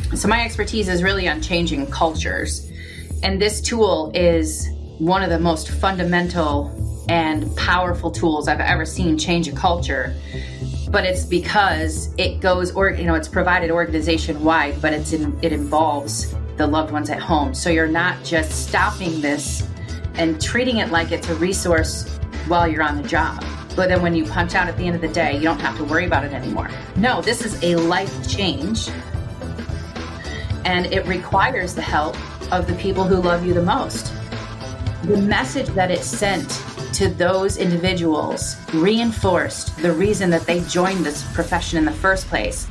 So my expertise is really on changing cultures. And this tool is one of the most fundamental and powerful tools I've ever seen change a culture. But it's because it goes, it's provided organization wide, but it involves the loved ones at home. So you're not just stopping this and treating it like it's a resource while you're on the job. But then when you punch out at the end of the day, you don't have to worry about it anymore. No, this is a life change. And it requires the help of the people who love you the most. The message that it sent to those individuals reinforced the reason that they joined this profession in the first place.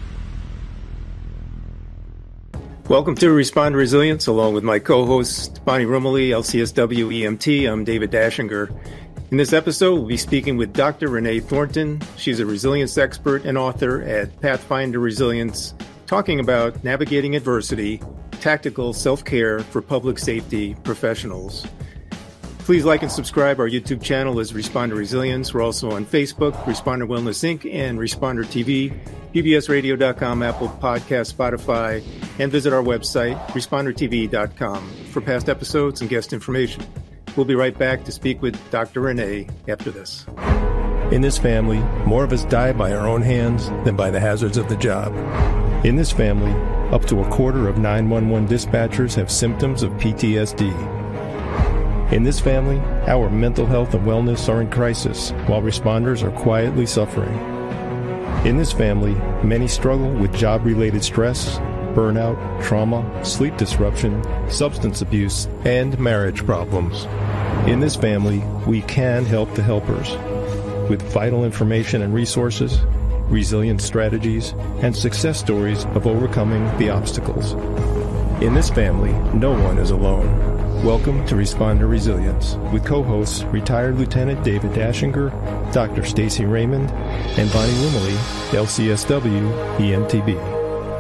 Welcome to Respond to Resilience, along with my co-host, Bonnie Rumley, LCSW EMT. I'm David Dashinger. In this episode, we'll be speaking with Dr. Renee Thornton. She's a resilience expert and author at Pathfinder Resilience, talking about navigating adversity, tactical self-care for public safety professionals. Please like and subscribe. Our YouTube channel is Respond to Resilience. We're also on Facebook, Responder Wellness Inc., and Responder TV, pbsradio.com, Apple Podcasts, Spotify, and visit our website, respondertv.com, for past episodes and guest information. We'll be right back to speak with Dr. Renee after this. In this family, more of us die by our own hands than by the hazards of the job. In this family, up to a quarter of 911 dispatchers have symptoms of PTSD. In this family, our mental health and wellness are in crisis, while responders are quietly suffering. In this family, many struggle with job-related stress, burnout, trauma, sleep disruption, substance abuse, and marriage problems. In this family, we can help the helpers with vital information and resources, resilient strategies, and success stories of overcoming the obstacles. In this family, no one is alone. Welcome to Respond to Resilience with co-hosts retired Lieutenant David Dashinger, Dr. Stacy Raymond, and Bonnie Rumley, LCSW EMTB.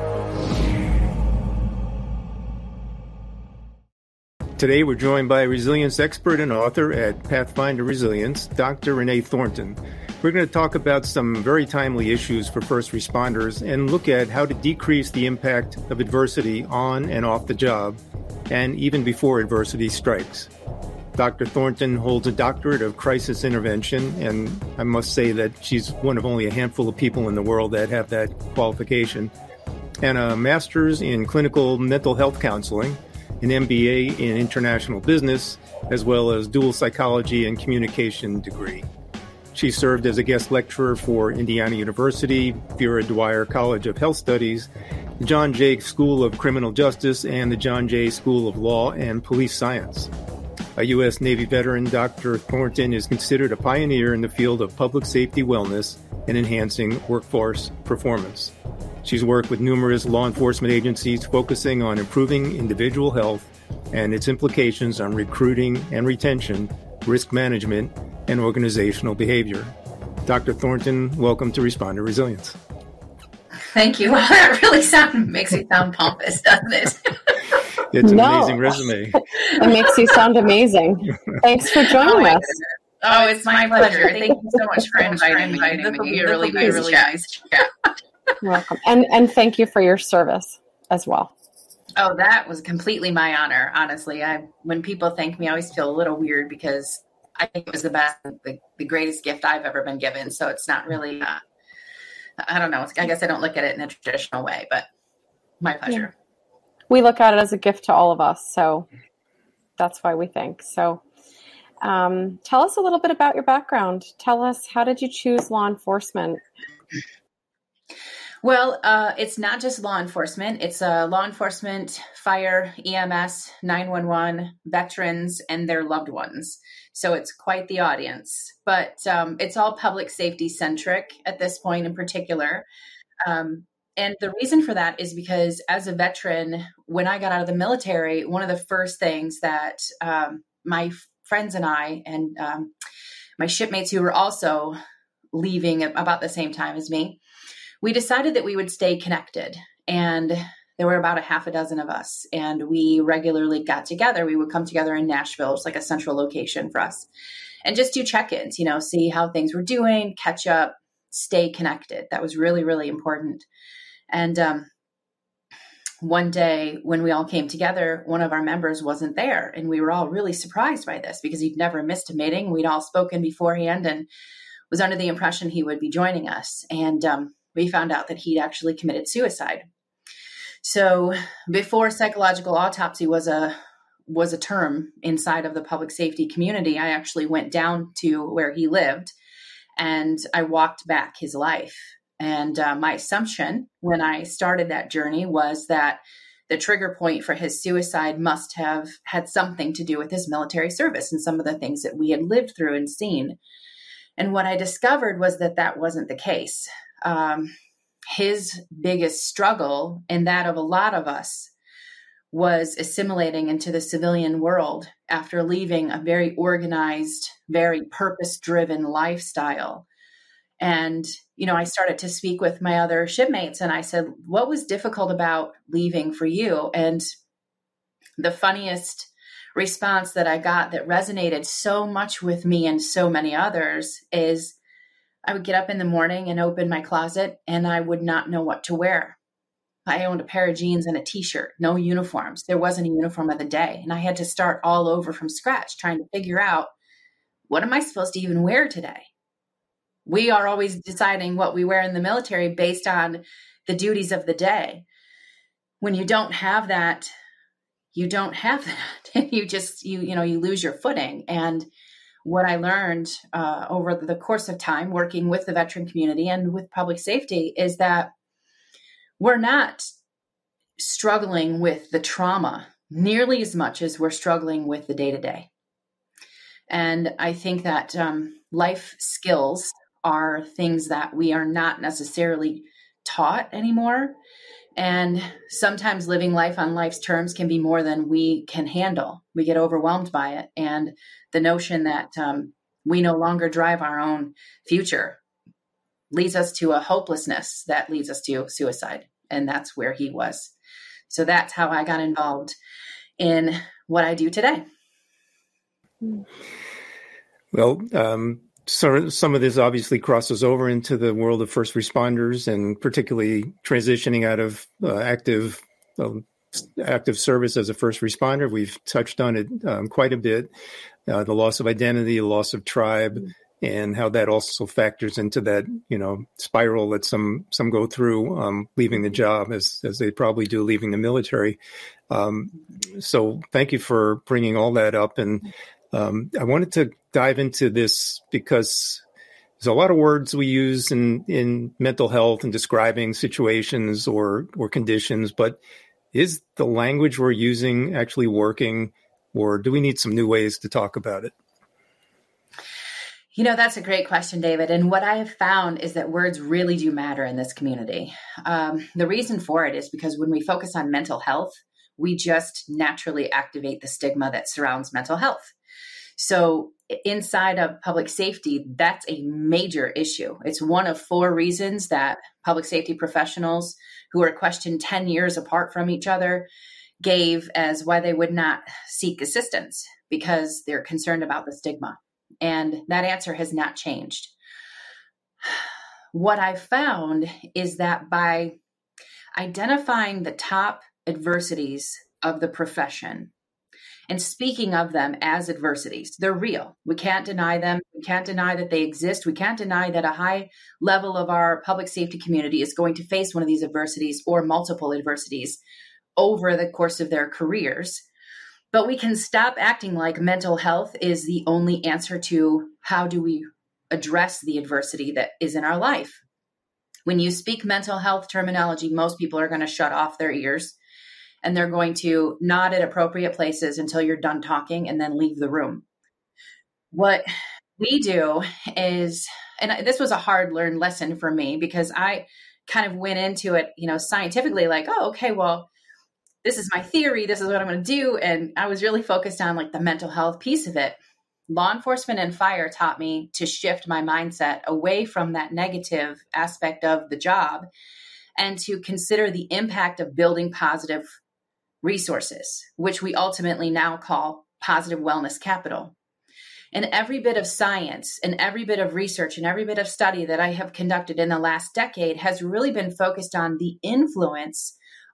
Today, we're joined by resilience expert and author at Pathfinder Resilience, Dr. Renee Thornton. We're going to talk about some very timely issues for first responders and look at how to decrease the impact of adversity on and off the job, and even before adversity strikes. Dr. Thornton holds a doctorate of crisis intervention, and I must say that she's one of only a handful of people in the world that have that qualification, and a master's in clinical mental health counseling, an MBA in international business, as well as dual psychology and communication degree. She served as a guest lecturer for Indiana University, Vera Dwyer College of Health Studies, the John Jay School of Criminal Justice, and the John Jay School of Law and Police Science. A U.S. Navy veteran, Dr. Thornton is considered a pioneer in the field of public safety wellness and enhancing workforce performance. She's worked with numerous law enforcement agencies focusing on improving individual health and its implications on recruiting and retention, risk management, and organizational behavior. Dr. Thornton, welcome to Respond to Resilience. Thank you. That really makes me sound pompous, doesn't it? It's an amazing resume. It makes you sound amazing. Thanks for joining us. Oh, it's my pleasure. Thank you so much for inviting me. You're really nice. You're welcome. And thank you for your service as well. Oh, that was completely my honor, honestly. When people thank me, I always feel a little weird because I think it was the best, the greatest gift I've ever been given. So it's not really, I don't know. I guess I don't look at it in a traditional way, but my pleasure. Yeah. We look at it as a gift to all of us. So that's why we thank. So tell us a little bit about your background. Tell us, how did you choose law enforcement? Well, it's not just law enforcement. It's law enforcement, fire, EMS, 911, veterans, and their loved ones. So it's quite the audience. But it's all public safety centric at this point in particular. And the reason for that is because as a veteran, when I got out of the military, one of the first things that my friends and I and my shipmates who were also leaving about the same time as me, we decided that we would stay connected. And there were about a half a dozen of us. And we regularly got together. We would come together in Nashville. It's like a central location for us. And just do check-ins, see how things were doing, catch up, stay connected. That was really, really important. And one day when we all came together, one of our members wasn't there. And we were all really surprised by this because he'd never missed a meeting. We'd all spoken beforehand and was under the impression he would be joining us. And we found out that he'd actually committed suicide. So before psychological autopsy was a term inside of the public safety community, I actually went down to where he lived and I walked back his life. And my assumption when I started that journey was that the trigger point for his suicide must have had something to do with his military service and some of the things that we had lived through and seen. And what I discovered was that that wasn't the case. His biggest struggle, and that of a lot of us, was assimilating into the civilian world after leaving a very organized, very purpose-driven lifestyle. And, I started to speak with my other shipmates and I said, what was difficult about leaving for you? And the funniest response that I got that resonated so much with me and so many others is I would get up in the morning and open my closet and I would not know what to wear. I owned a pair of jeans and a t-shirt, no uniforms. There wasn't a uniform of the day. And I had to start all over from scratch, trying to figure out, what am I supposed to even wear today? We are always deciding what we wear in the military based on the duties of the day. When you don't have that, you don't have that. You just, you lose your footing. And what I learned over the course of time working with the veteran community and with public safety is that we're not struggling with the trauma nearly as much as we're struggling with the day-to-day. And I think that life skills are things that we are not necessarily taught anymore. And sometimes living life on life's terms can be more than we can handle. We get overwhelmed by it. And the notion that we no longer drive our own future leads us to a hopelessness that leads us to suicide. And that's where he was. So that's how I got involved in what I do today. Well, so some of this obviously crosses over into the world of first responders and particularly transitioning out of active service as a first responder. We've touched on it quite a bit, the loss of identity, the loss of tribe, and how that also factors into that, spiral that some go through leaving the job as they probably do leaving the military. So thank you for bringing all that up. And I wanted to dive into this because there's a lot of words we use in mental health and describing situations or conditions, but is the language we're using actually working, or do we need some new ways to talk about it? That's a great question, David. And what I have found is that words really do matter in this community. The reason for it is because when we focus on mental health, we just naturally activate the stigma that surrounds mental health. So inside of public safety, that's a major issue. It's one of 4 reasons that public safety professionals who are questioned 10 years apart from each other gave as why they would not seek assistance, because they're concerned about the stigma. And that answer has not changed. What I found is that by identifying the top adversities of the profession and speaking of them as adversities, they're real. We can't deny them. We can't deny that they exist. We can't deny that a high level of our public safety community is going to face one of these adversities or multiple adversities over the course of their careers. But we can stop acting like mental health is the only answer to how do we address the adversity that is in our life. When you speak mental health terminology, most people are going to shut off their ears and they're going to nod at appropriate places until you're done talking and then leave the room. What we do is, and this was a hard learned lesson for me because I kind of went into it, scientifically like, oh, okay, well, this is my theory. This is what I'm going to do. And I was really focused on like the mental health piece of it. Law enforcement and fire taught me to shift my mindset away from that negative aspect of the job and to consider the impact of building positive resources, which we ultimately now call positive wellness capital. And every bit of science and every bit of research and every bit of study that I have conducted in the last decade has really been focused on the influence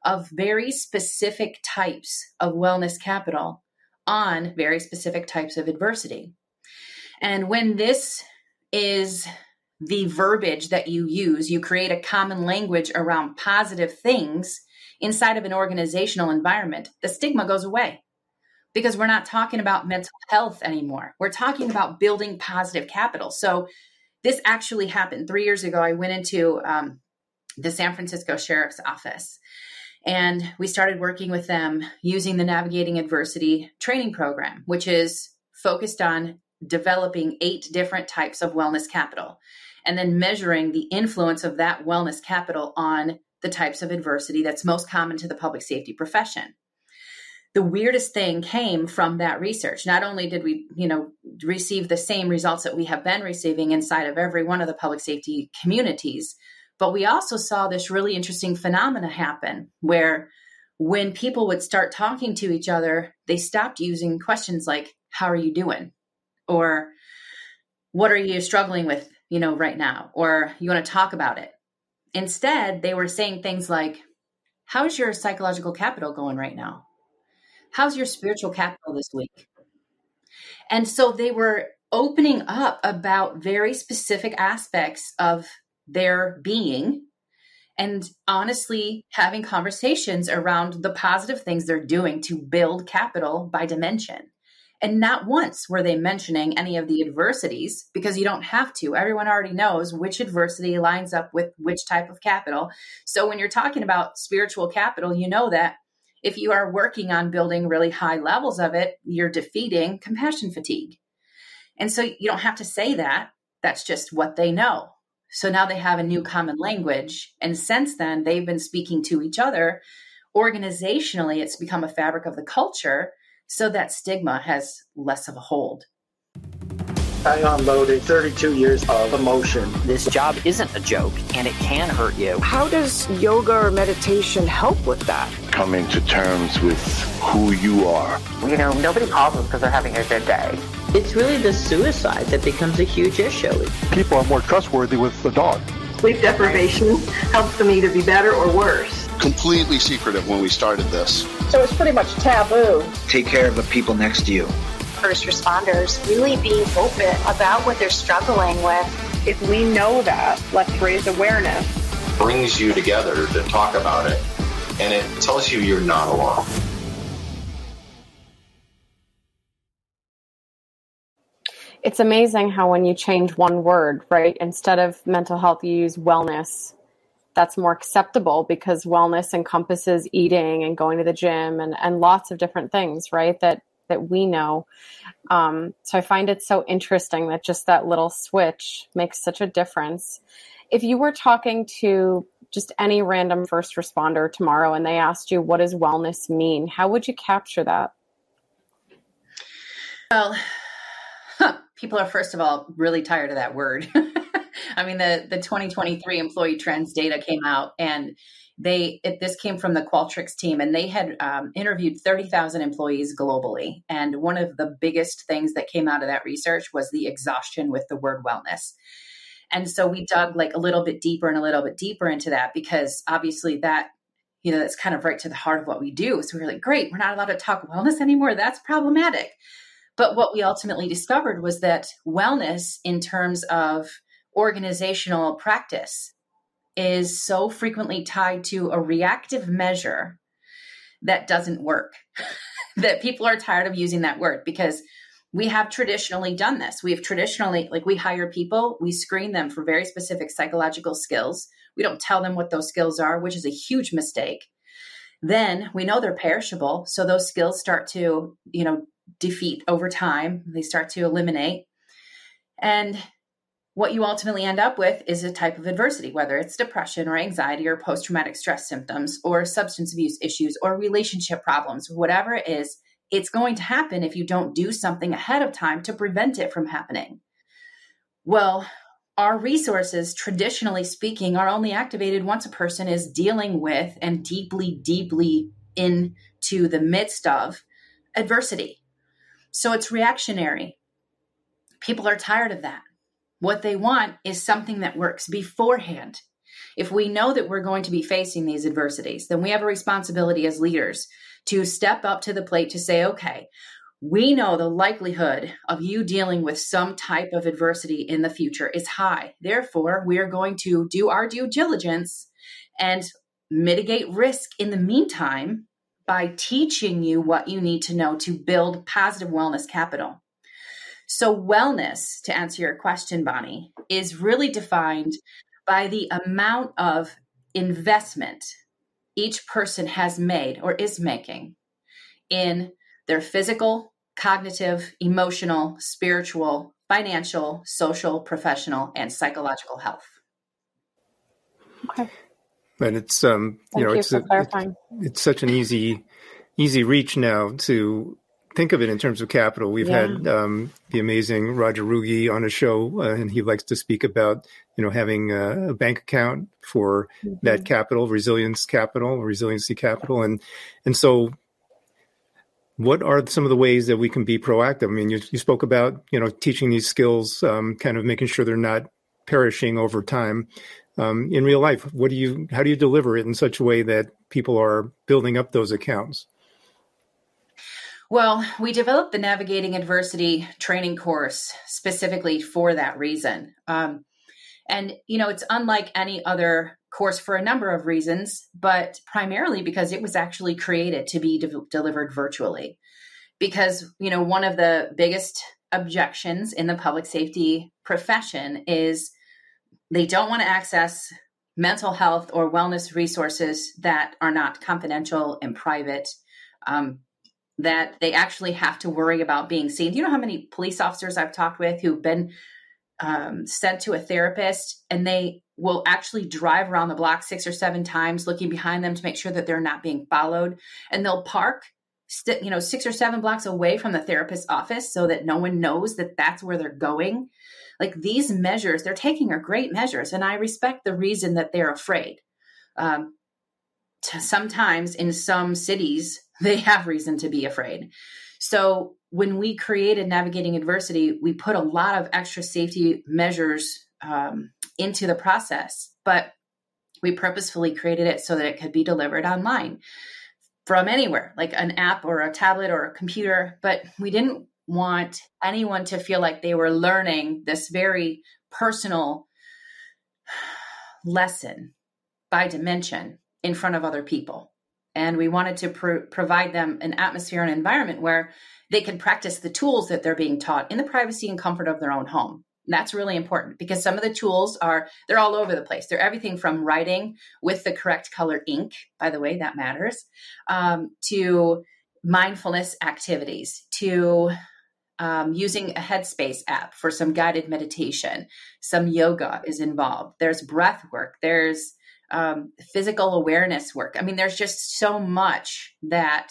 of very specific types of wellness capital on very specific types of adversity. And when this is the verbiage that you use, you create a common language around positive things inside of an organizational environment, the stigma goes away because we're not talking about mental health anymore. We're talking about building positive capital. So this actually happened 3 years ago. I went into the San Francisco Sheriff's Office, and we started working with them using the Navigating Adversity training program, which is focused on developing 8 different types of wellness capital, and then measuring the influence of that wellness capital on the types of adversity that's most common to the public safety profession. The weirdest thing came from that research. Not only did we, receive the same results that we have been receiving inside of every one of the public safety communities, but we also saw this really interesting phenomena happen where when people would start talking to each other, they stopped using questions like, how are you doing? Or what are you struggling with, right now? Or you want to talk about it? Instead, they were saying things like, how's your psychological capital going right now? How's your spiritual capital this week? And so they were opening up about very specific aspects of their being and honestly having conversations around the positive things they're doing to build capital by dimension. And not once were they mentioning any of the adversities, because you don't have to. Everyone already knows which adversity lines up with which type of capital. So when you're talking about spiritual capital, you know that if you are working on building really high levels of it, you're defeating compassion fatigue. And so you don't have to say that. That's just what they know. So now they have a new common language. And since then, they've been speaking to each other. Organizationally, it's become a fabric of the culture, so that stigma has less of a hold. I unloaded 32 years of emotion. This job isn't a joke, and it can hurt you. How does yoga or meditation help with that? Coming to terms with who you are. Nobody calls us because they're having a good day. It's really the suicide that becomes a huge issue. People are more trustworthy with the dog. Sleep deprivation helps them either be better or worse. Completely secretive when we started this. So it's pretty much taboo. Take care of the people next to you. First responders really being open about what they're struggling with. If we know that, let's raise awareness. Brings you together to talk about it, and it tells you you're not alone. It's amazing how when you change one word, right, instead of mental health, you use wellness. That's more acceptable because wellness encompasses eating and going to the gym and lots of different things, right, that we know. So I find it so interesting that just that little switch makes such a difference. If you were talking to just any random first responder tomorrow and they asked you, what does wellness mean? How would you capture that? Well, people are, first of all, really tired of that word. I mean, the 2023 employee trends data came out, and this came from the Qualtrics team, and they had interviewed 30,000 employees globally. And one of the biggest things that came out of that research was the exhaustion with the word wellness. And so we dug a little bit deeper into that, because obviously that, that's kind of right to the heart of what we do. So we're like, great, we're not allowed to talk wellness anymore. That's problematic. But what we ultimately discovered was that wellness in terms of organizational practice is so frequently tied to a reactive measure that doesn't work, that people are tired of using that word, because we have traditionally done this. We have traditionally, we hire people, we screen them for very specific psychological skills. We don't tell them what those skills are, which is a huge mistake. Then we know they're perishable. So those skills start to, defeat over time. They start to eliminate. And what you ultimately end up with is a type of adversity, whether it's depression or anxiety or post-traumatic stress symptoms or substance abuse issues or relationship problems, whatever it is, it's going to happen if you don't do something ahead of time to prevent it from happening. Well, our resources, traditionally speaking, are only activated once a person is dealing with and deeply, deeply into the midst of adversity. So it's reactionary. People are tired of that. What they want is something that works beforehand. if we know that we're going to be facing these adversities, then we have a responsibility as leaders to step up to the plate to say, okay, we know the likelihood of you dealing with some type of adversity in the future is high. Therefore, we are going to do our due diligence and mitigate risk in the meantime by teaching you what you need to know to build positive wellness capital. So wellness, to answer your question, Bonnie, is really defined by the amount of investment each person has made or is making in their physical, cognitive, emotional, spiritual, financial, social, professional, and psychological health. Okay. And it's Thank you for clarifying. It's such an easy reach now to think of it in terms of capital. We've had the amazing Roger Ruge on a show, and he likes to speak about, having a bank account for that capital, resiliency capital. And so what are some of the ways that we can be proactive? I mean, you spoke about, teaching these skills, kind of making sure they're not perishing over time. In real life, how do you deliver it in such a way that people are building up those accounts? Well, we developed the Navigating Adversity training course specifically for that reason. And, it's unlike any other course for a number of reasons, but primarily because it was actually created to be delivered virtually. Because, one of the biggest objections in the public safety profession is they don't want to access mental health or wellness resources that are not confidential and private, that they actually have to worry about being seen. Do you know how many police officers I've talked with who've been sent to a therapist, and they will actually drive around the block 6 or 7 times looking behind them to make sure that they're not being followed. And they'll park, 6 or 7 blocks away from the therapist's office so that no one knows that that's where they're going. Like, these measures they're taking are great measures. And I respect the reason that they're afraid. Sometimes in some cities, they have reason to be afraid. So when we created Navigating Adversity, we put a lot of extra safety measures into the process, but we purposefully created it so that it could be delivered online from anywhere, like an app or a tablet or a computer. But we didn't want anyone to feel like they were learning this very personal lesson by dimension in front of other people. And we wanted to provide them an atmosphere and environment where they can practice the tools that they're being taught in the privacy and comfort of their own home. And that's really important because some of the tools they're all over the place. They're everything from writing with the correct color ink, by the way, that matters, to mindfulness activities, to using a Headspace app for some guided meditation. Some yoga is involved. There's breath work. There's physical awareness work. I mean, there's just so much that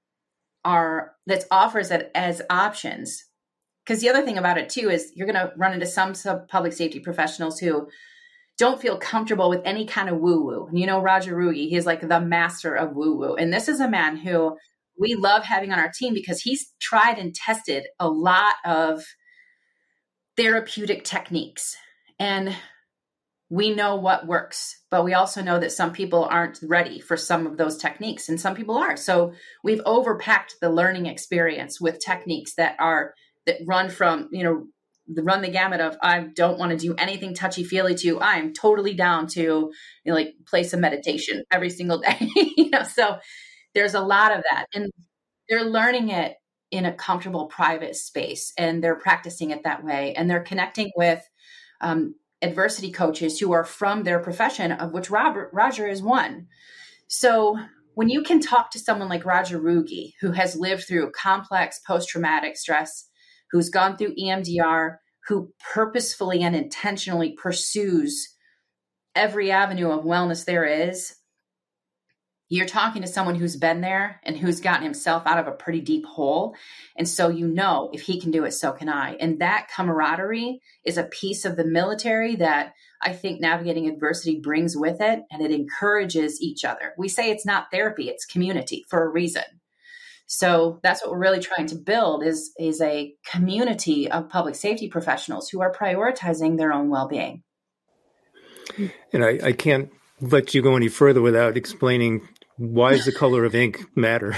offers it as options. Because the other thing about it too is you're going to run into some public safety professionals who don't feel comfortable with any kind of woo-woo. And Roger Ruge, he's like the master of woo-woo. And this is a man who we love having on our team because he's tried and tested a lot of therapeutic techniques. And we know what works, but we also know that some people aren't ready for some of those techniques and some people are. So we've overpacked the learning experience with techniques that run from, run the gamut of, I don't want to do anything touchy-feely to, I'm totally down to play some meditation every single day. So there's a lot of that, and they're learning it in a comfortable private space, and they're practicing it that way. And they're connecting with, adversity coaches who are from their profession, of which Roger is one. So when you can talk to someone like Roger Ruge, who has lived through complex post-traumatic stress, who's gone through EMDR, who purposefully and intentionally pursues every avenue of wellness there is, you're talking to someone who's been there and who's gotten himself out of a pretty deep hole. And so, if he can do it, so can I. And that camaraderie is a piece of the military that I think Navigating Adversity brings with it, and it encourages each other. We say it's not therapy, it's community for a reason. So that's what we're really trying to build is a community of public safety professionals who are prioritizing their own well-being. And I can't let you go any further without explaining why does the color of ink matter?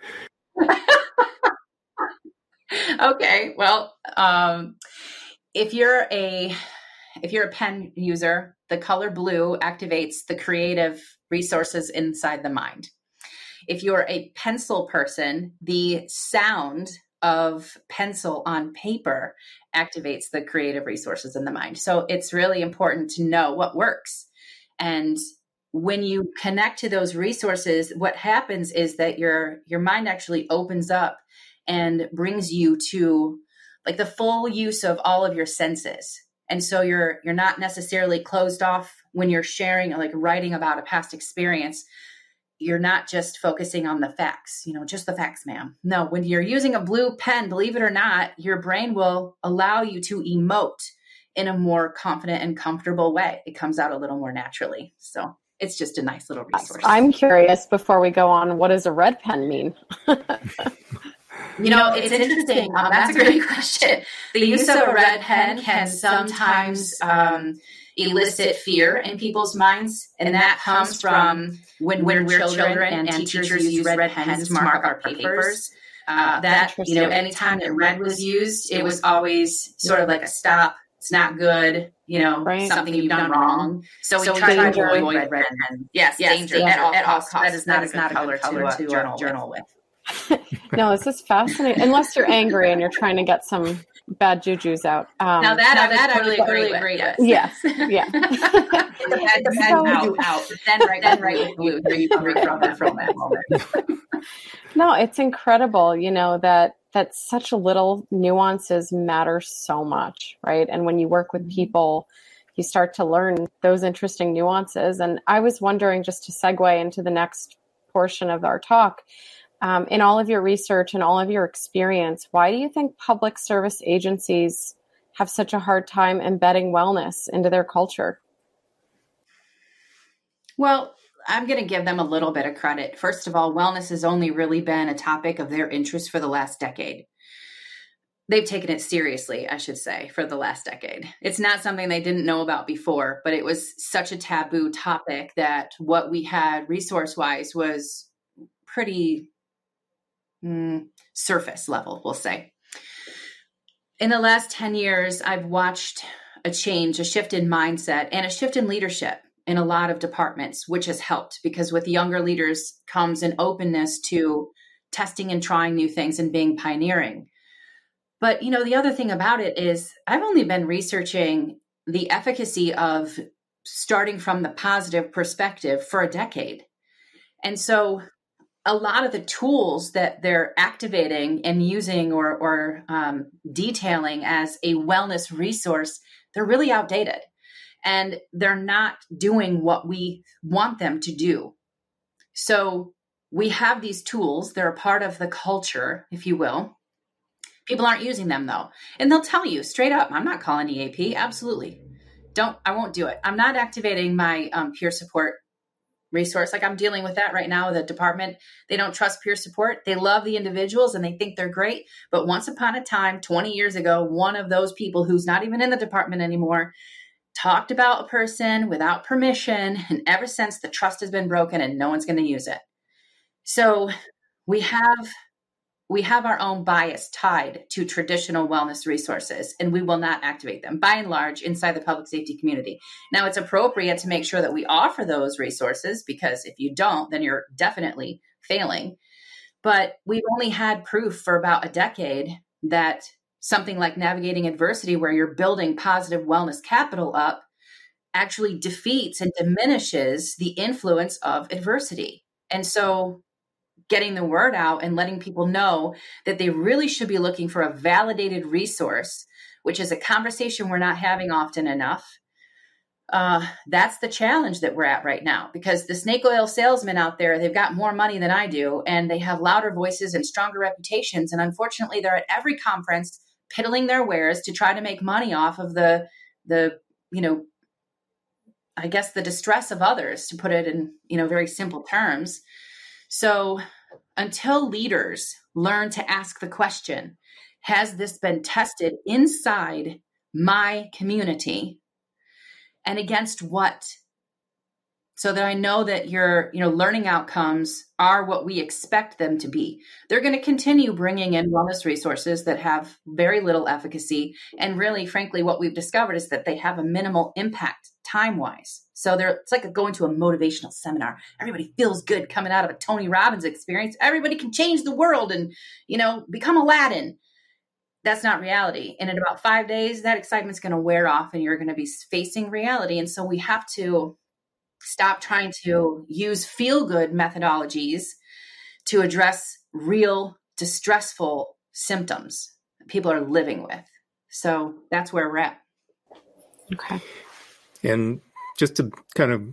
Okay, well, if you're a pen user, the color blue activates the creative resources inside the mind. If you're a pencil person, the sound of pencil on paper activates the creative resources in the mind. So it's really important to know what works. And when you connect to those resources, what happens is that your mind actually opens up and brings you to like the full use of all of your senses. And so you're not necessarily closed off when you're sharing, like writing about a past experience. You're not just focusing on the facts, just the facts, ma'am. No, when you're using a blue pen, believe it or not, your brain will allow you to emote in a more confident and comfortable way. It comes out a little more naturally. So it's just a nice little resource. I'm curious, before we go on, what does a red pen mean? It's interesting. That's a great question. The use of a red pen can sometimes elicit fear in people's minds. And that comes from when we're children and teachers use red pens to mark our papers. Anytime that red was used, it was always sort of like a stop. It's not good, something you've done wrong. So we try to avoid red pen. Yes, danger at all costs. That is not a good color to journal with. No, this is fascinating. Unless you're angry and you're trying to get some bad jujus out. Now that I really agree with. Yes, yeah. Then right with blue, you recover from that moment. No, it's incredible, that such little nuances matter so much, right? And when you work with people, you start to learn those interesting nuances. And I was wondering, just to segue into the next portion of our talk, in all of your research and all of your experience, why do you think public service agencies have such a hard time embedding wellness into their culture? Well, I'm going to give them a little bit of credit. First of all, wellness has only really been a topic of their interest for the last decade. They've taken it seriously, I should say, for the last decade. It's not something they didn't know about before, but it was such a taboo topic that what we had resource-wise was pretty surface level, we'll say. In the last 10 years, I've watched a shift in mindset and a shift in leadership in a lot of departments, which has helped because with younger leaders comes an openness to testing and trying new things and being pioneering. But, the other thing about it is I've only been researching the efficacy of starting from the positive perspective for a decade. And so a lot of the tools that they're activating and using or detailing as a wellness resource, they're really outdated and they're not doing what we want them to do. So we have these tools. They're a part of the culture, if you will. People aren't using them though. And they'll tell you straight up, I'm not calling EAP. Absolutely. I won't do it. I'm not activating my peer support resource. Like I'm dealing with that right now with a department. They don't trust peer support. They love the individuals and they think they're great. But once upon a time, 20 years ago, one of those people who's not even in the department anymore talked about a person without permission. And ever since, the trust has been broken and no one's going to use it. So we have our own bias tied to traditional wellness resources, and we will not activate them by and large inside the public safety community. Now, it's appropriate to make sure that we offer those resources because if you don't, then you're definitely failing. But we've only had proof for about a decade that something like navigating adversity, where you're building positive wellness capital up, actually defeats and diminishes the influence of adversity. And so getting the word out and letting people know that they really should be looking for a validated resource, which is a conversation we're not having often enough. That's the challenge that we're at right now, because the snake oil salesmen out there, they've got more money than I do, and they have louder voices and stronger reputations. And unfortunately, they're at every conference piddling their wares to try to make money off of the distress of others, to put it in, very simple terms. So until leaders learn to ask the question, has this been tested inside my community? and against what? So that I know that your learning outcomes are what we expect them to be. They're going to continue bringing in wellness resources that have very little efficacy. And really, frankly, what we've discovered is that they have a minimal impact time-wise. So it's like going to a motivational seminar. Everybody feels good coming out of a Tony Robbins experience. Everybody can change the world and, become Aladdin. That's not reality. And in about 5 days, that excitement's going to wear off and you're going to be facing reality. And so we have to stop trying to use feel-good methodologies to address real distressful symptoms that people are living with. So that's where we're at. Okay. And just to kind of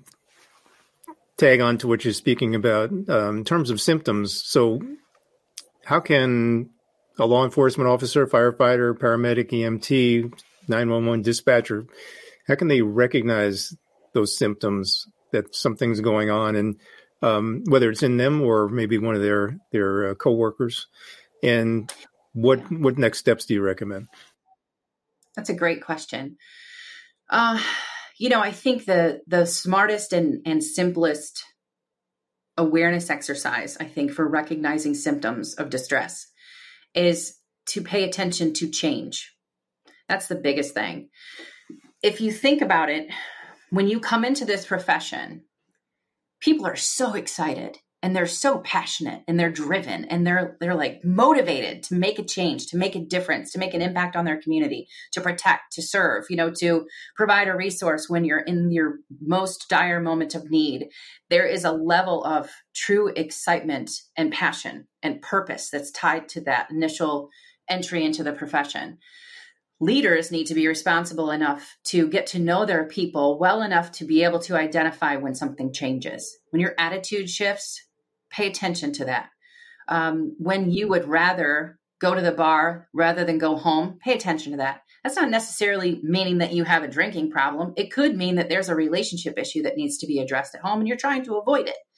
tag on to what you're speaking about, in terms of symptoms, so how can a law enforcement officer, firefighter, paramedic, EMT, 911 dispatcher, how can they recognize those symptoms that something's going on, and whether it's in them or maybe one of their coworkers, and what next steps do you recommend? That's a great question. I think the smartest and simplest awareness exercise, I think, for recognizing symptoms of distress is to pay attention to change. That's the biggest thing. If you think about it, when you come into this profession, people are so excited and they're so passionate and they're driven and they're like motivated to make a change, to make a difference, to make an impact on their community, to protect, to serve, to provide a resource when you're in your most dire moment of need. There is a level of true excitement and passion and purpose that's tied to that initial entry into the profession. Leaders need to be responsible enough to get to know their people well enough to be able to identify when something changes. When your attitude shifts, pay attention to that. When you would rather go to the bar rather than go home, pay attention to that. That's not necessarily meaning that you have a drinking problem. It could mean that there's a relationship issue that needs to be addressed at home and you're trying to avoid it.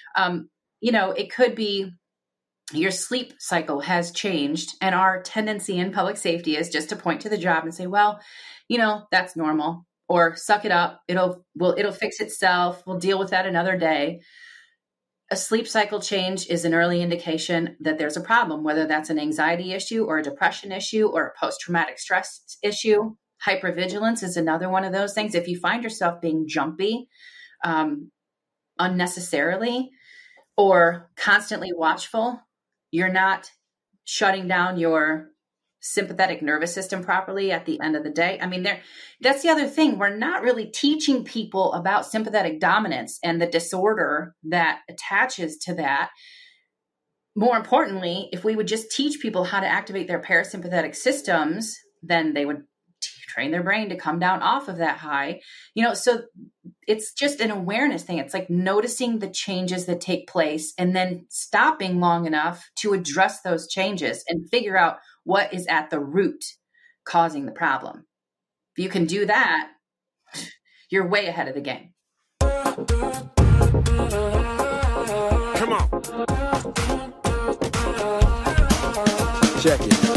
It could be your sleep cycle has changed, and our tendency in public safety is just to point to the job and say, well, that's normal, or suck it up. It'll fix itself. We'll deal with that another day. A sleep cycle change is an early indication that there's a problem, whether that's an anxiety issue or a depression issue or a post-traumatic stress issue. Hypervigilance is another one of those things. If you find yourself being jumpy unnecessarily or constantly watchful, you're not shutting down your sympathetic nervous system properly at the end of the day. I mean, that's the other thing. We're not really teaching people about sympathetic dominance and the disorder that attaches to that. More importantly, if we would just teach people how to activate their parasympathetic systems, then they would train their brain to come down off of that high. So it's just an awareness thing. It's like noticing the changes that take place and then stopping long enough to address those changes and figure out what is at the root causing the problem. If you can do that, you're way ahead of the game. Come on. Check it.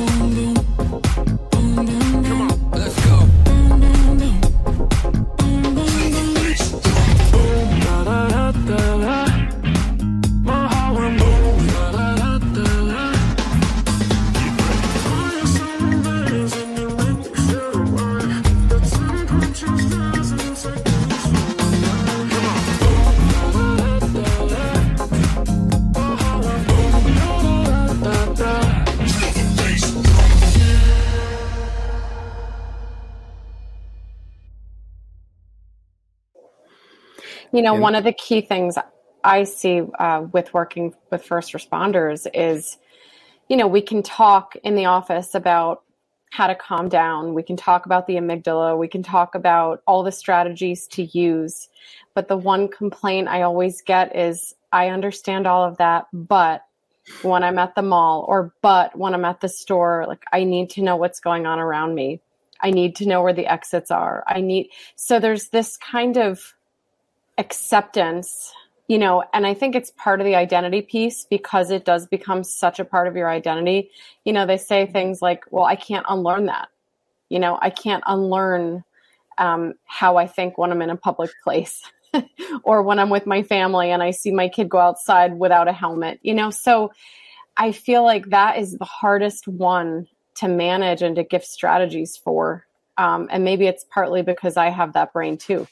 One of the key things I see with working with first responders is, we can talk in the office about how to calm down. We can talk about the amygdala. We can talk about all the strategies to use. But the one complaint I always get is, I understand all of that, but when I'm at the mall but when I'm at the store, like, I need to know what's going on around me. I need to know where the exits are. So there's this kind of acceptance, and I think it's part of the identity piece because it does become such a part of your identity. They say things like, well, I can't unlearn that. I can't unlearn how I think when I'm in a public place or when I'm with my family and I see my kid go outside without a helmet, so I feel like that is the hardest one to manage and to give strategies for. And maybe it's partly because I have that brain too.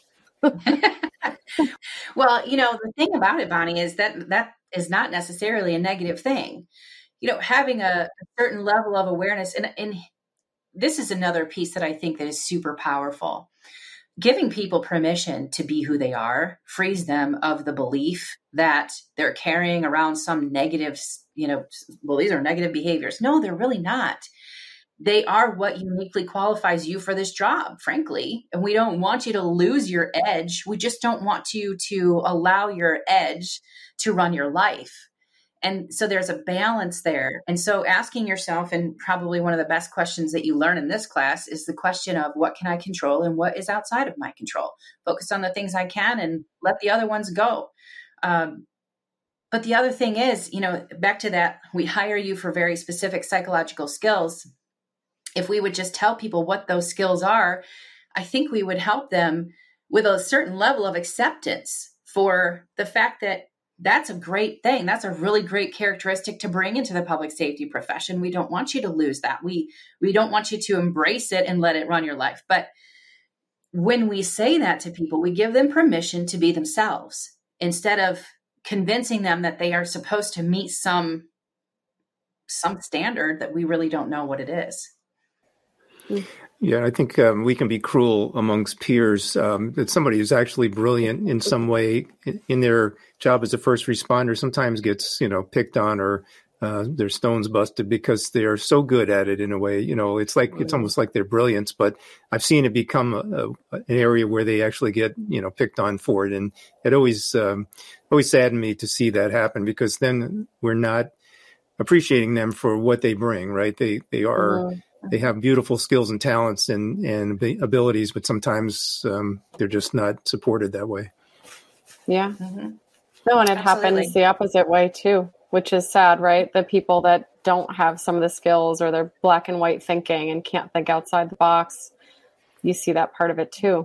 Well, the thing about it, Bonnie, is that is not necessarily a negative thing. Having a certain level of awareness, and this is another piece that I think that is super powerful. Giving people permission to be who they are frees them of the belief that they're carrying around some negative, these are negative behaviors. No, they're really not. They are what uniquely qualifies you for this job, frankly. And we don't want you to lose your edge. We just don't want you to allow your edge to run your life. And so there's a balance there. And so asking yourself, and probably one of the best questions that you learn in this class, is the question of what can I control and what is outside of my control? Focus on the things I can and let the other ones go. But the other thing is, back to that, we hire you for very specific psychological skills. If we would just tell people what those skills are, I think we would help them with a certain level of acceptance for the fact that that's a great thing. That's a really great characteristic to bring into the public safety profession. We don't want you to lose that. We don't want you to embrace it and let it run your life. But when we say that to people, we give them permission to be themselves instead of convincing them that they are supposed to meet some standard that we really don't know what it is. Yeah, I think we can be cruel amongst peers. That somebody who's actually brilliant in some way in their job as a first responder sometimes gets, picked on or their stones busted because they are so good at it in a way. It's like it's almost like their brilliance. But I've seen it become an area where they actually get, picked on for it, and it always saddened me to see that happen because then we're not appreciating them for what they bring. Right? They are. They have beautiful skills and talents and abilities, but sometimes they're just not supported that way. Yeah. Mm-hmm. No, and it happens the opposite way too, which is sad, right? The people that don't have some of the skills or they're black and white thinking and can't think outside the box, you see that part of it too.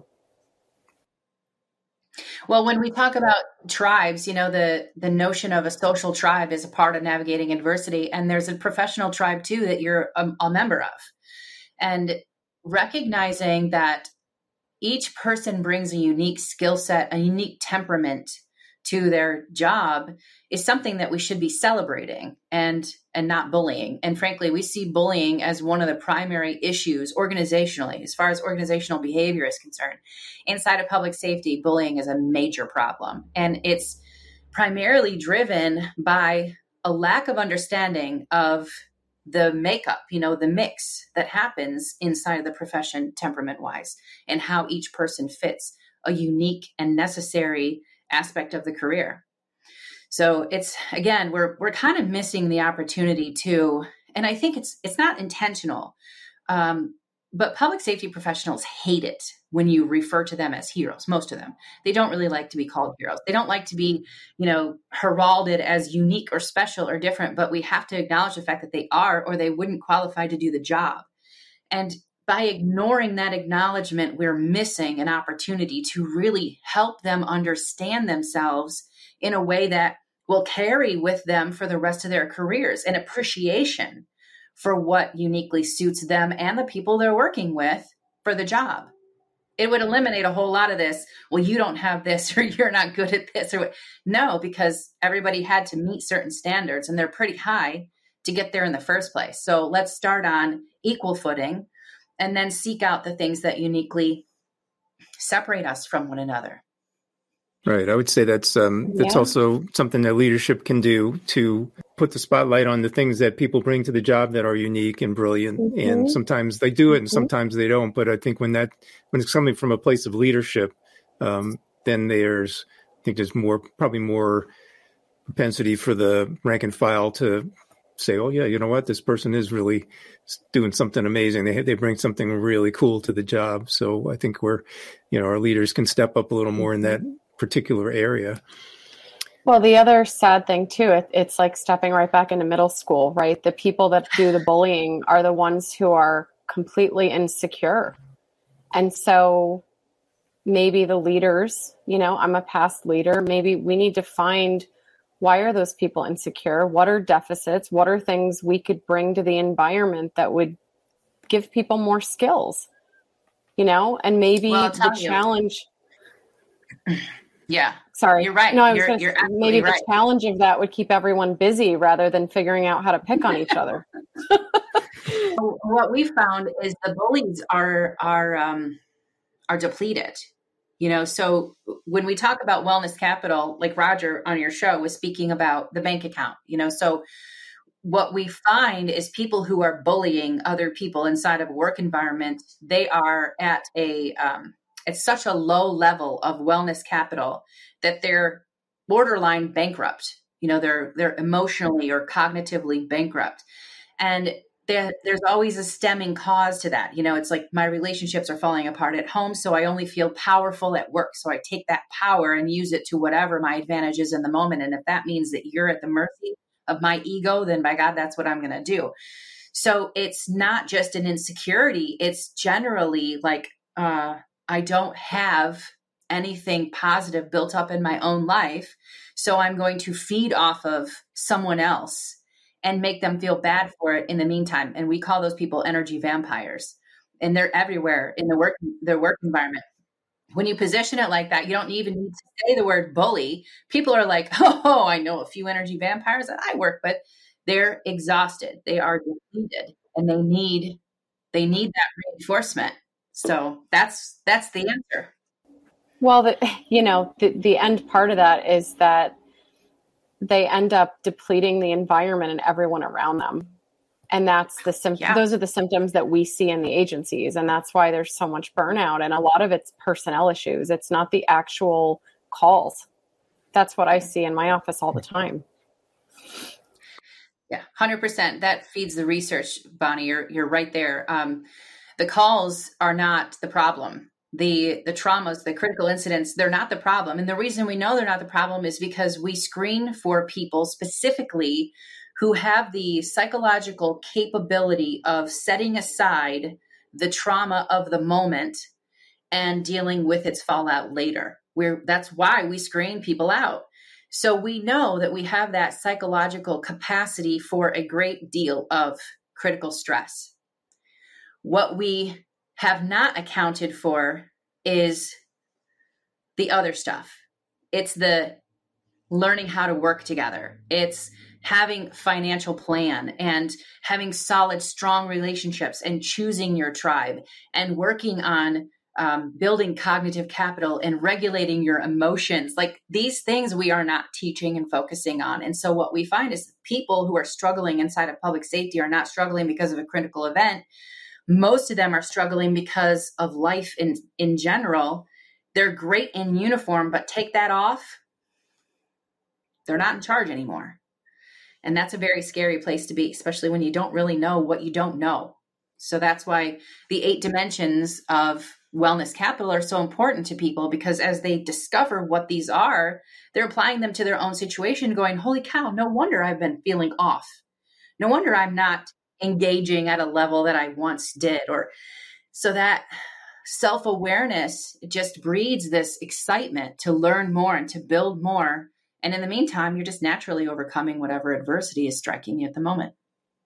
Well, when we talk about tribes, the notion of a social tribe is a part of navigating adversity. And there's a professional tribe too that you're a member of. And recognizing that each person brings a unique skill set, a unique temperament to their job is something that we should be celebrating and not bullying. And frankly, we see bullying as one of the primary issues organizationally, as far as organizational behavior is concerned. Inside of public safety, bullying is a major problem. And it's primarily driven by a lack of understanding of the makeup, the mix that happens inside of the profession temperament-wise and how each person fits a unique and necessary aspect of the career. So it's, again, we're kind of missing the opportunity to, and I think it's not intentional, but public safety professionals hate it when you refer to them as heroes. Most of them, they don't really like to be called heroes. They don't like to be, heralded as unique or special or different, but we have to acknowledge the fact that they are, or they wouldn't qualify to do the job. And by ignoring that acknowledgement, we're missing an opportunity to really help them understand themselves in a way that will carry with them for the rest of their careers, an appreciation for what uniquely suits them and the people they're working with for the job. It would eliminate a whole lot of this. Well, you don't have this, or you're not good at this, or what. No, because everybody had to meet certain standards and they're pretty high to get there in the first place. So let's start on equal footing and then seek out the things that uniquely separate us from one another. Right. I would say that's also something that leadership can do to put the spotlight on the things that people bring to the job that are unique and brilliant. Mm-hmm. And sometimes they do it and sometimes they don't. But I think when it's coming from a place of leadership, then there's probably more propensity for the rank and file to say, oh yeah, you know what? This person is really doing something amazing. They bring something really cool to the job. So I think our leaders can step up a little more in that particular area. Well, the other sad thing too, it's like stepping right back into middle school, right? The people that do the bullying are the ones who are completely insecure. And so maybe the leaders, I'm a past leader. Maybe we need to find, why are those people insecure? What are deficits? What are things we could bring to the environment that would give people more skills? And maybe the challenge. Yeah. Sorry. You're right. No, you're absolutely maybe right. The challenge of that would keep everyone busy rather than figuring out how to pick on each other. What we found is the bullies are depleted. So when we talk about wellness capital, like Roger on your show was speaking about the bank account, so what we find is people who are bullying other people inside of a work environment, they are at such a low level of wellness capital that they're borderline bankrupt. They're emotionally or cognitively bankrupt. And there's always a stemming cause to that. It's like my relationships are falling apart at home, so I only feel powerful at work. So I take that power and use it to whatever my advantage is in the moment. And if that means that you're at the mercy of my ego, then by God, that's what I'm going to do. So it's not just an insecurity. It's generally like, I don't have anything positive built up in my own life. So I'm going to feed off of someone else and make them feel bad for it in the meantime. And we call those people energy vampires. And they're everywhere in the work environment. When you position it like that, you don't even need to say the word bully. People are like, oh, I know a few energy vampires that I work with. They're exhausted. They are depleted, and they need that reinforcement. So that's the answer. Well, the end part of that is that they end up depleting the environment and everyone around them. And that's the symptom. Yeah. Those are the symptoms that we see in the agencies. And that's why there's so much burnout. And a lot of it's personnel issues. It's not the actual calls. That's what I see in my office all the time. Yeah, 100%. That feeds the research, Bonnie. You're right there. The calls are not the problem. The traumas, the critical incidents, they're not the problem. And the reason we know they're not the problem is because we screen for people specifically who have the psychological capability of setting aside the trauma of the moment and dealing with its fallout later. That's why we screen people out. So we know that we have that psychological capacity for a great deal of critical stress. What we have not accounted for is the other stuff. It's the learning how to work together. It's having financial plan and having solid, strong relationships and choosing your tribe and working on building cognitive capital and regulating your emotions. Like these things we are not teaching and focusing on. And so what we find is people who are struggling inside of public safety are not struggling because of a critical event. Most of them are struggling because of life in general. They're great in uniform, but take that off, they're not in charge anymore. And that's a very scary place to be, especially when you don't really know what you don't know. So that's why the 8 dimensions of wellness capital are so important to people, because as they discover what these are, they're applying them to their own situation going, holy cow, no wonder I've been feeling off. No wonder I'm not engaging at a level that I once did. Or so that self-awareness just breeds this excitement to learn more and to build more. And in the meantime, you're just naturally overcoming whatever adversity is striking you at the moment.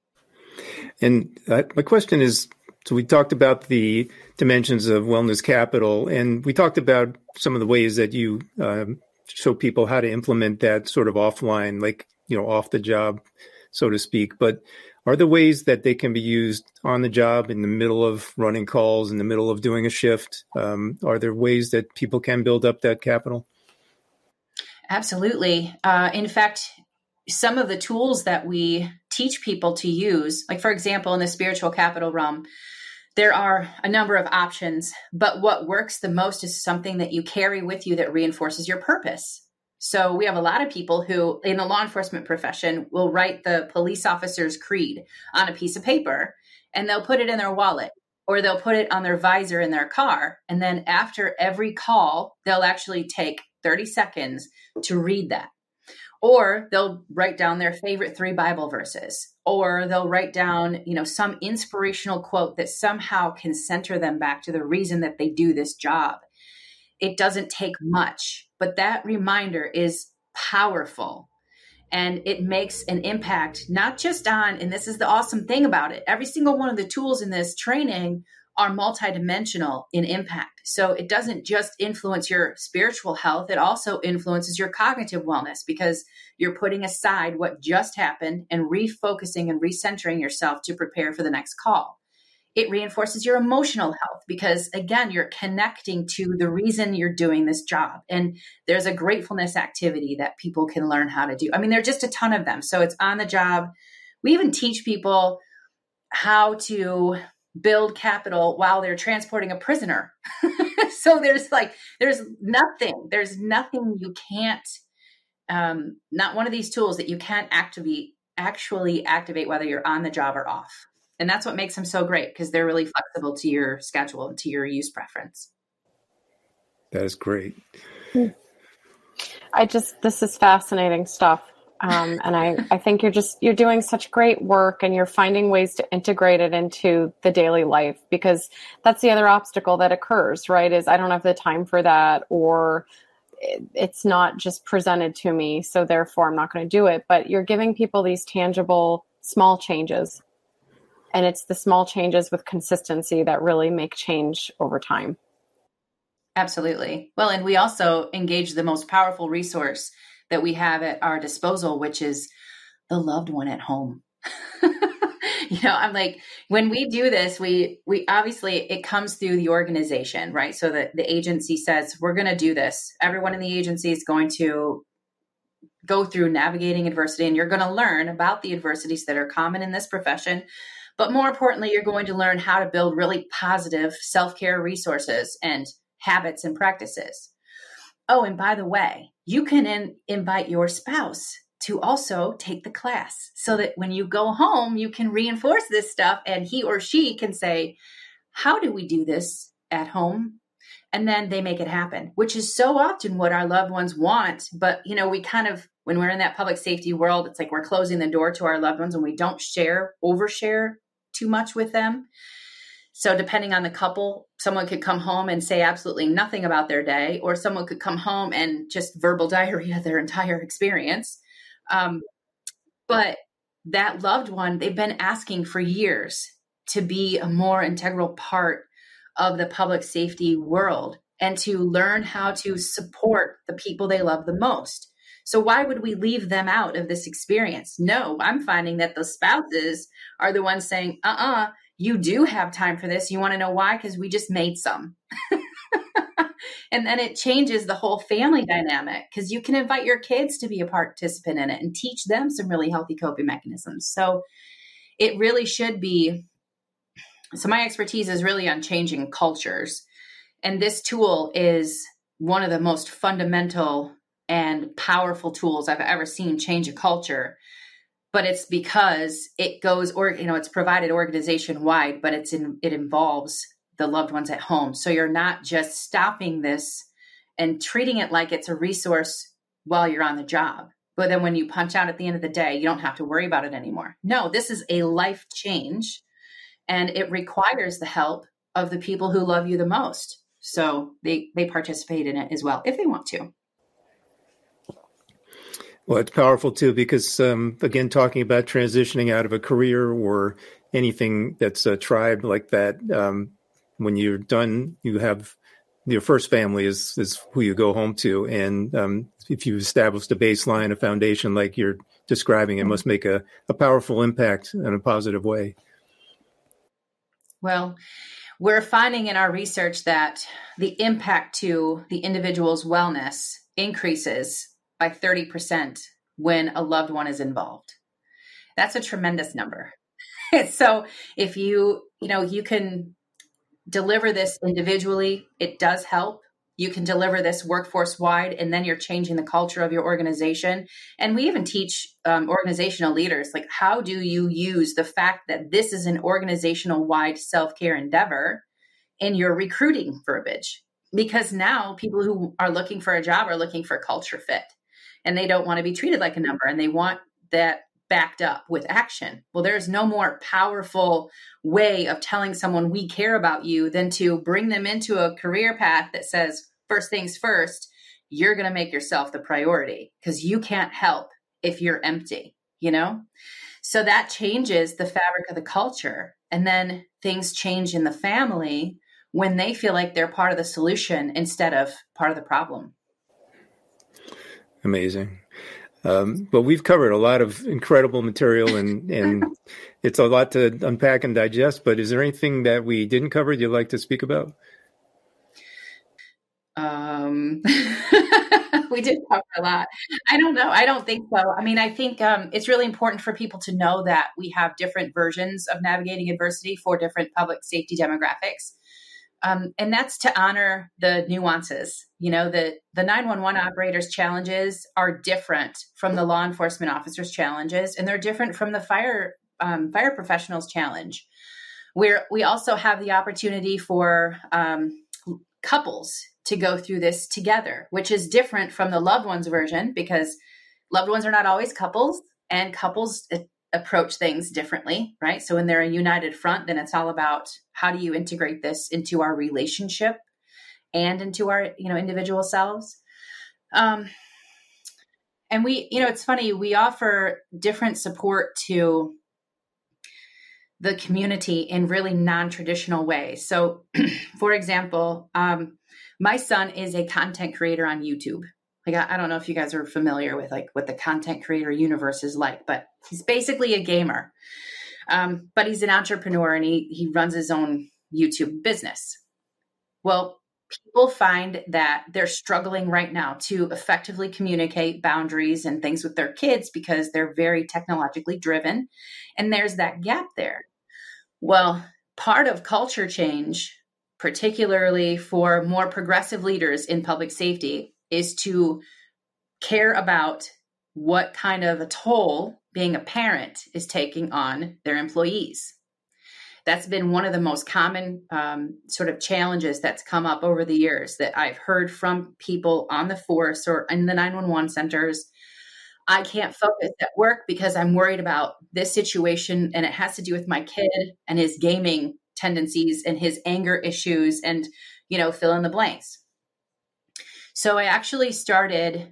And my question is, so we talked about the dimensions of wellness capital, and we talked about some of the ways that you show people how to implement that sort of offline, like, off the job, so to speak. But are there ways that they can be used on the job, in the middle of running calls, in the middle of doing a shift? Are there ways that people can build up that capital? Absolutely. In fact, some of the tools that we teach people to use, like for example, in the spiritual capital realm, there are a number of options, but what works the most is something that you carry with you that reinforces your purpose. So we have a lot of people who in the law enforcement profession will write the police officer's creed on a piece of paper, and they'll put it in their wallet, or they'll put it on their visor in their car. And then after every call, they'll actually take 30 seconds to read that. Or they'll write down their favorite 3 Bible verses, or they'll write down, some inspirational quote that somehow can center them back to the reason that they do this job. It doesn't take much, but that reminder is powerful. And it makes an impact, not just on, and this is the awesome thing about it, every single one of the tools in this training are multidimensional in impact. So it doesn't just influence your spiritual health, it also influences your cognitive wellness, because you're putting aside what just happened and refocusing and recentering yourself to prepare for the next call. It reinforces your emotional health because, again, you're connecting to the reason you're doing this job. And there's a gratefulness activity that people can learn how to do. I mean, there are just a ton of them. So it's on the job. We even teach people how to build capital while they're transporting a prisoner. So there's nothing you can't, not one of these tools that you can't actually activate whether you're on the job or off. And that's what makes them so great, because they're really flexible to your schedule and to your use preference. That is great. This is fascinating stuff. And I think you're doing such great work, and you're finding ways to integrate it into the daily life, because that's the other obstacle that occurs, right? Is I don't have the time for that, or it's not just presented to me, so therefore I'm not going to do it. But you're giving people these tangible, small changes. And it's the small changes with consistency that really make change over time. Absolutely. Well, and we also engage the most powerful resource that we have at our disposal, which is the loved one at home. I'm like, when we do this, we obviously, it comes through the organization, right? So that the agency says, we're going to do this. Everyone in the agency is going to go through navigating adversity, and you're going to learn about the adversities that are common in this profession. But more importantly, you're going to learn how to build really positive self-care resources and habits and practices. Oh, and by the way, you can invite your spouse to also take the class, so that when you go home, you can reinforce this stuff, and he or she can say, how do we do this at home? And then they make it happen, which is so often what our loved ones want. But, we kind of, when we're in that public safety world, it's like we're closing the door to our loved ones, and we don't overshare too much with them. So depending on the couple, someone could come home and say absolutely nothing about their day, or someone could come home and just verbal diarrhea their entire experience. But that loved one, they've been asking for years to be a more integral part of the public safety world and to learn how to support the people they love the most. So why would we leave them out of this experience? No, I'm finding that the spouses are the ones saying, you do have time for this. You want to know why? Because we just made some. And then it changes the whole family dynamic, because you can invite your kids to be a participant in it and teach them some really healthy coping mechanisms. So it really should be. So my expertise is really on changing cultures. And this tool is one of the most fundamental and powerful tools I've ever seen change a culture. But it's because it goes, it's provided organization wide, but it involves the loved ones at home. So you're not just stopping this and treating it like it's a resource while you're on the job. But then when you punch out at the end of the day, you don't have to worry about it anymore. No, this is a life change, and it requires the help of the people who love you the most. So they participate in it as well, if they want to. Well, it's powerful too, because again, talking about transitioning out of a career or anything that's a tribe like that, when you're done, you have your first family is who you go home to. And if you've established a baseline, a foundation like you're describing, it must make a powerful impact in a positive way. Well, we're finding in our research that the impact to the individual's wellness increases by 30% when a loved one is involved. That's a tremendous number. So if you can deliver this individually, it does help. You can deliver this workforce wide, and then you're changing the culture of your organization. And we even teach organizational leaders, like, how do you use the fact that this is an organizational wide self-care endeavor in your recruiting verbiage? Because now people who are looking for a job are looking for culture fit, and they don't want to be treated like a number, and they want that backed up with action. Well, there's no more powerful way of telling someone we care about you than to bring them into a career path that says, first things first, you're going to make yourself the priority because you can't help if you're empty, you know? So that changes the fabric of the culture. And then things change in the family when they feel like they're part of the solution instead of part of the problem. Amazing. But we've covered a lot of incredible material and it's a lot to unpack and digest. But is there anything that we didn't cover you'd like to speak about? We did cover a lot. I don't know. I don't think so. I mean, I think it's really important for people to know that we have different versions of navigating adversity for different public safety demographics. And that's to honor the nuances. You know, the 911 operators' challenges are different from the law enforcement officers' challenges, and they're different from the fire professionals' challenge. We also have the opportunity for couples to go through this together, which is different from the loved ones version because loved ones are not always couples, and couples approach things differently, right? So when they're a united front, then it's all about how do you integrate this into our relationship and into our, individual selves. And we, it's funny, we offer different support to the community in really non-traditional ways. So for example, my son is a content creator on YouTube. Like, I don't know if you guys are familiar with like what the content creator universe is like, but he's basically a gamer. But he's an entrepreneur and he runs his own YouTube business. Well, people find that they're struggling right now to effectively communicate boundaries and things with their kids because they're very technologically driven. And there's that gap there. Well, part of culture change, particularly for more progressive leaders in public safety, is to care about what kind of a toll being a parent is taking on their employees. That's been one of the most common sort of challenges that's come up over the years that I've heard from people on the force or in the 911 centers. I can't focus at work because I'm worried about this situation, and it has to do with my kid and his gaming tendencies and his anger issues and, fill in the blanks. So I actually started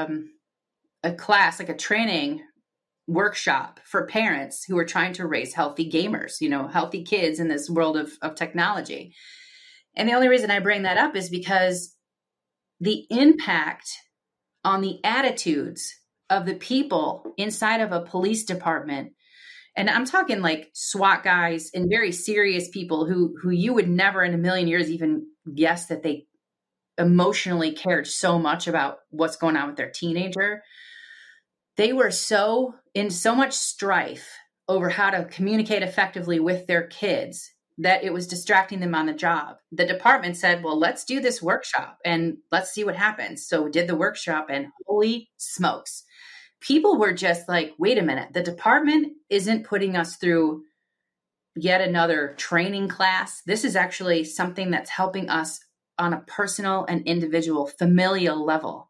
a class, like a training workshop for parents who are trying to raise healthy gamers, healthy kids in this world of technology. And the only reason I bring that up is because the impact on the attitudes of the people inside of a police department, and I'm talking like SWAT guys and very serious people who you would never in a million years even guess that they emotionally cared so much about what's going on with their teenager. They were in so much strife over how to communicate effectively with their kids that it was distracting them on the job. The department said, well, let's do this workshop and let's see what happens. So we did the workshop and holy smokes. People were just like, wait a minute, the department isn't putting us through yet another training class. This is actually something that's helping us on a personal and individual familial level.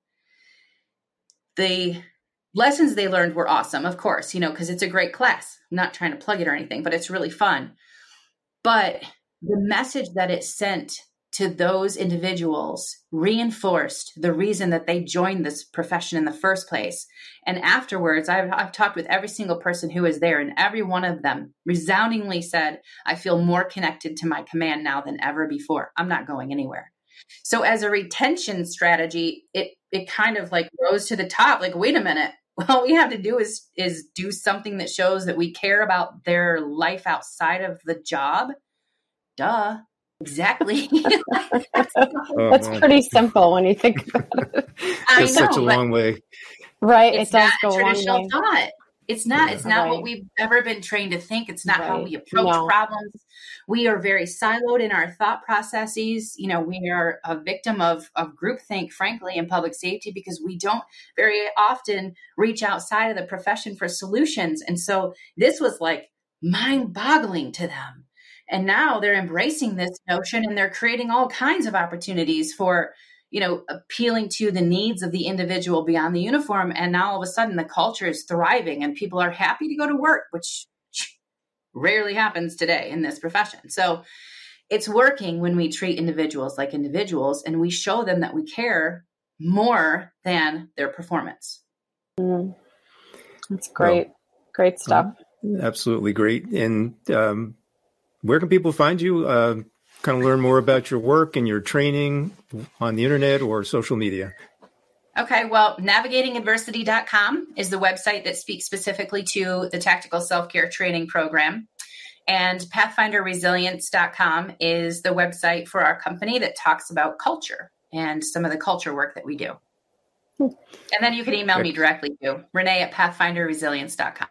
The lessons they learned were awesome, of course, because it's a great class. I'm not trying to plug it or anything, but it's really fun. But the message that it sent to those individuals reinforced the reason that they joined this profession in the first place. And afterwards, I've talked with every single person who was there, and every one of them resoundingly said, I feel more connected to my command now than ever before. I'm not going anywhere. So as a retention strategy, it kind of like rose to the top. Like, wait a minute, all we have to do is do something that shows that we care about their life outside of the job. Duh. Exactly. That's pretty simple when you think about it. It's such a long way. Right. It's it does not go a traditional a long way. thought. It's not. It's not what we've ever been trained to think. It's not how we approach problems. We are very siloed in our thought processes. We are a victim of groupthink, frankly, in public safety because we don't very often reach outside of the profession for solutions. And so this was like mind-boggling to them. And now they're embracing this notion and they're creating all kinds of opportunities for, appealing to the needs of the individual beyond the uniform. And now all of a sudden the culture is thriving and people are happy to go to work, which rarely happens today in this profession. So it's working when we treat individuals like individuals and we show them that we care more than their performance. That's great. Great stuff. Absolutely great. And where can people find you? Kind of learn more about your work and your training on the internet or social media? Okay, well, navigatingadversity.com is the website that speaks specifically to the Tactical Self-Care Training Program. And pathfinderresilience.com is the website for our company that talks about culture and some of the culture work that we do. And then you can email me directly too, Renee@pathfinderresilience.com.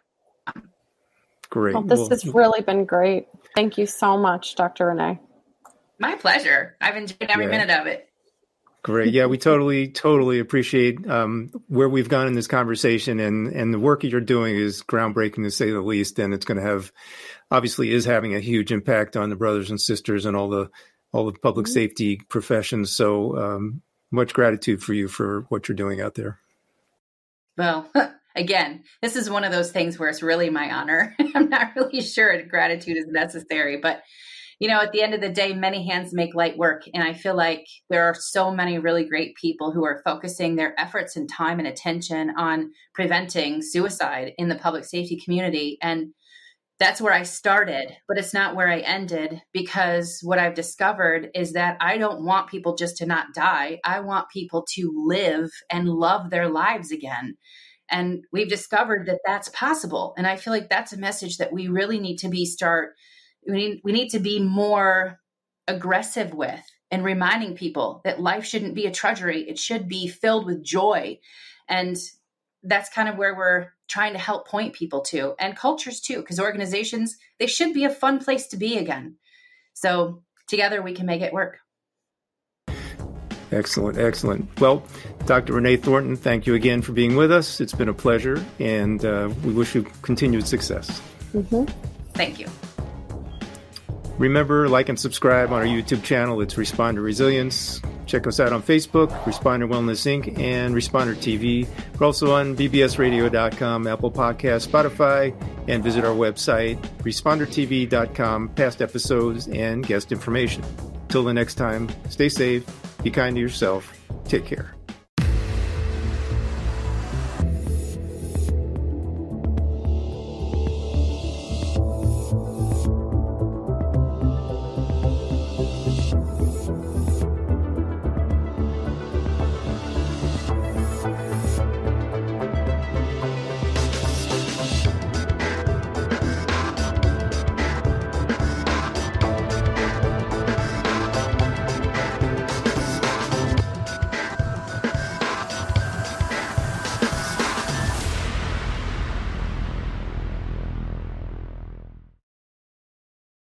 Great. Well, this has really been great. Thank you so much, Dr. Renee. My pleasure. I've enjoyed every minute of it. Great. Yeah, we totally appreciate where we've gone in this conversation, and the work that you're doing is groundbreaking to say the least. And it's going to is having a huge impact on the brothers and sisters and all the public safety professions. So much gratitude for you for what you're doing out there. Well, again, this is one of those things where it's really my honor. I'm not really sure gratitude is necessary, but at the end of the day, many hands make light work. And I feel like there are so many really great people who are focusing their efforts and time and attention on preventing suicide in the public safety community. And that's where I started, but it's not where I ended, because what I've discovered is that I don't want people just to not die. I want people to live and love their lives again. And we've discovered that that's possible. And I feel like that's a message that we really need to we need to be more aggressive with, and reminding people that life shouldn't be a drudgery. It should be filled with joy. And that's kind of where we're trying to help point people to, and cultures too, because organizations, they should be a fun place to be again. So together we can make it work. Excellent. Well, Dr. Renee Thornton, thank you again for being with us. It's been a pleasure, and we wish you continued success. Thank you. Remember, like and subscribe on our YouTube channel. It's Responder Resilience. Check us out on Facebook, Responder Wellness Inc., and Responder TV. We're also on bbsradio.com, Apple Podcasts, Spotify, and visit our website, respondertv.com, past episodes and guest information. Till the next time, stay safe, be kind to yourself, take care.